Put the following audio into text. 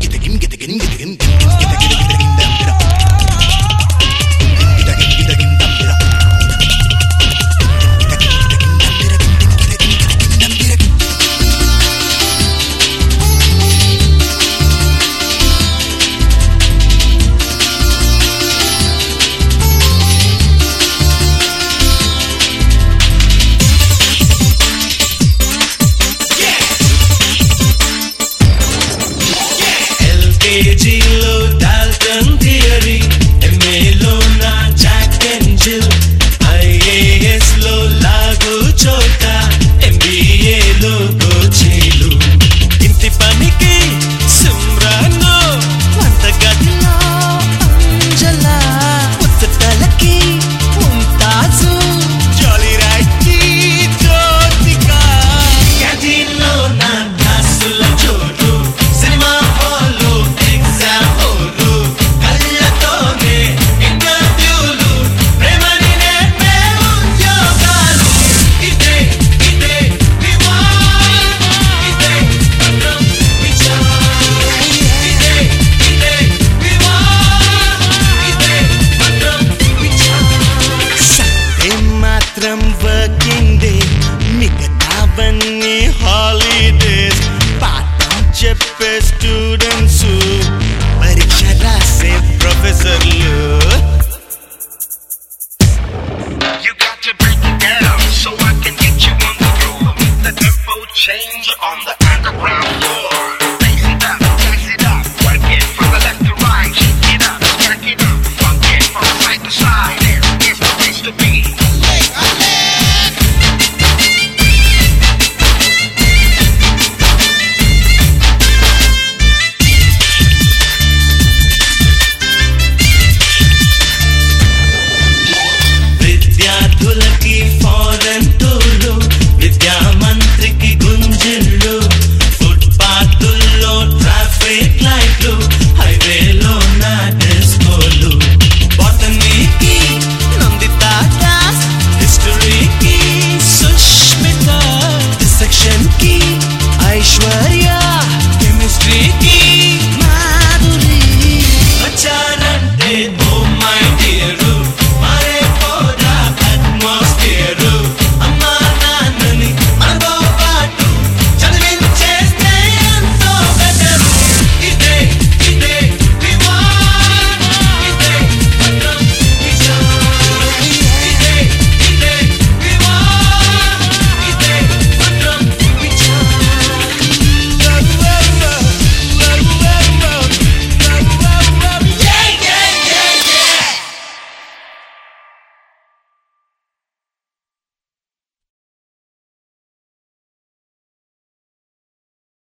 KGలో Dalton theory, MAలో నా Jack and Jill, IASలో లాగు చోట, MBAలో గోచీలు. ఇంటి పనికి సిమ్రాను, వంటగదిలో అంజలా, పుస్తకాలకి ముంతాజు, జాలీ రైట్కి జ్యోతిక. క్యాంటీన్లో నా క్లాసుల చోటు, సినిమా హాల్లో ఎగ్జామ్ హాలు, కళ్ళతోనే ఇంటర్వ్యూలు, ప్రేమని నేర్పే ఉద్యోగాలు. ఇదే ఇదే వివాహం, ఇదే పత్రం విచారం. ఇదే ఇదే వివాహం, ఇదే పత్రం విచారం. సండే మాత్రం వర్కింగ్ డే, మిగతావన్నీ హాలిడేస్. పాఠం చెప్పే స్టూడెంట్స్, పరీక్ష రాసే ప్రొఫెసర్లు. You got to break it down so I can get you on the floor. The tempo change on the underground floor. Bass it up, jazz it up, work it from the left to right. Shake it up, jerk it up, funk it from side to side. There is the place to be. విద్యార్థులకి foreign టూర్లు, విద్యా మంత్రికి గుంజిళ్ళు, ఫుట్పాత్తుల్లో traffic లైట్లు,